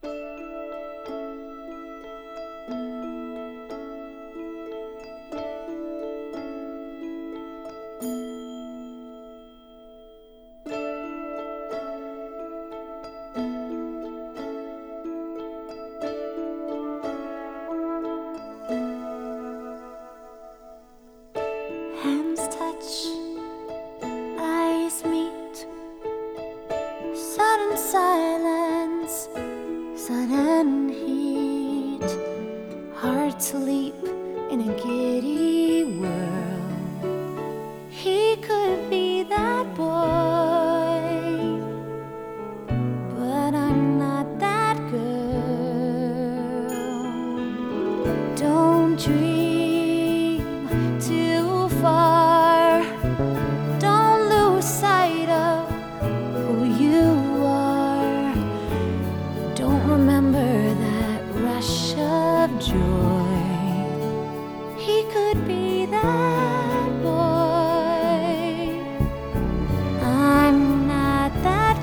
Hands touch, eyes meet, sudden silence, sudden heat, hearts leap in a giddy whirl. He could be that boy, but I'm not that girl. Don't dream too far, don't lose sight of who you are. Don't remember that rush of joy. He could be that boy. I'm not that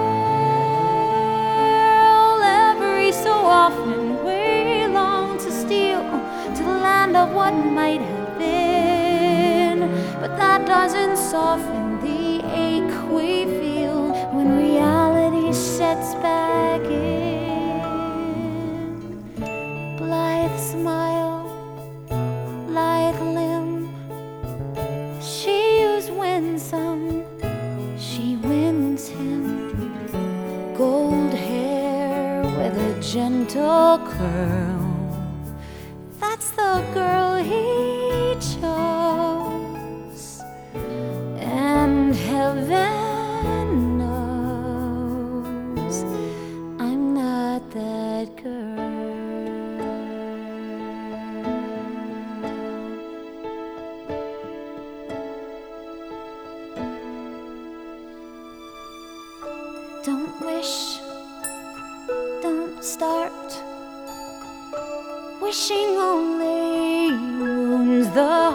girl. Every so often we long to steal to the land of what might have been, but that doesn't soften the ache we feel when reality sets back in. Blithe smile, lithe limb, she who's winsome, she wins him. Gold hair with a gentle curl, that's the girl he chose. And heaven knows I'm not that girl. Don't wish, don't start. Wishing only wounds the